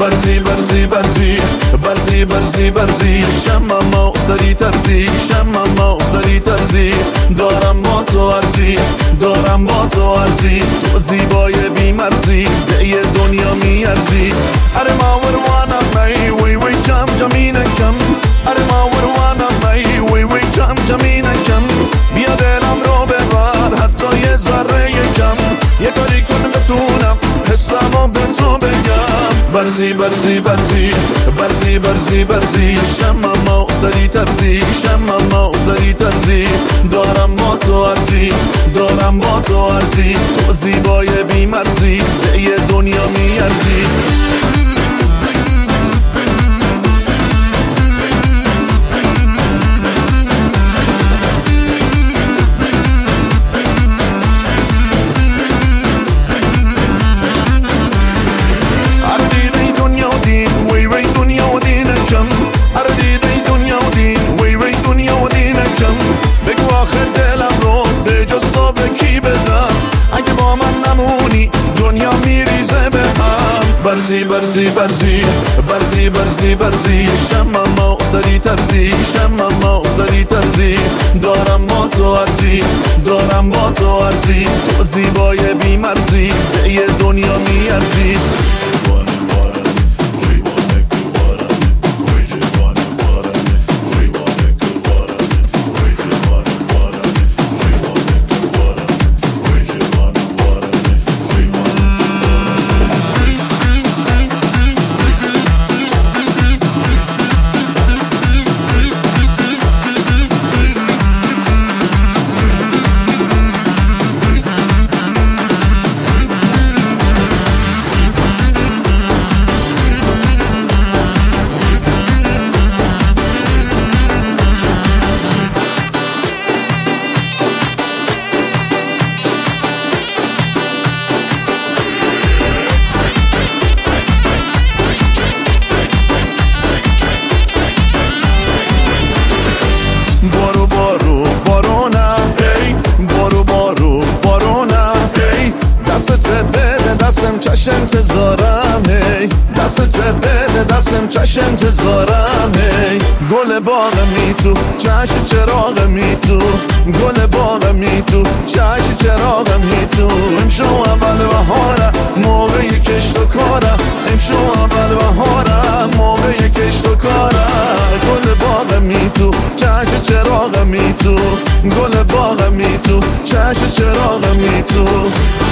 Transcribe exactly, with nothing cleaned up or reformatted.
برزی برزی برزی برزی برزی برزی شمم و سری ترزی شمم و سری ترزی دارم با تو ارزی دارم با تو ارزی تو زیبای بی مرزی به یه دنیا میارزی اره ما وروانم می وی وی جم جمینکم اره ما وروانم می وی وی جم جمینکم بیا دلم رو ببر حتی یه ذره کم یه کاری کن بتونم حسمو به تو بگم برزی برزی برزی برزی برزی برزی شمم و سری ترزی شمم و سری ترزی دارم با تو ارزی دارم با تو ارزی تو زیبای بی مرزی به یه دنیا میارزی دنیا میریزه به هم برزی برزی برزی برزی برزی برزی شمم و سری ترزی شمم و سری ترزی دارم با تو ارزی دارم با تو ارزی تو زیبای بی مرزی به یه دنیا میارزی بارو بارو بارونه ای بارو بارو بارونه ای دستت بده دستم چش انتظارم ای دستت بده دستم چش انتظارم ای گل باغ می تو چش چراغ می تو گل باغ می تو چش چراغ می تو امشو اول بهاره موقع کشت و کاره امشو اول بهاره موقع کشت و کاره گل باغ می تو چش چراغ می تو گل باغ می تو چش چراغ می تو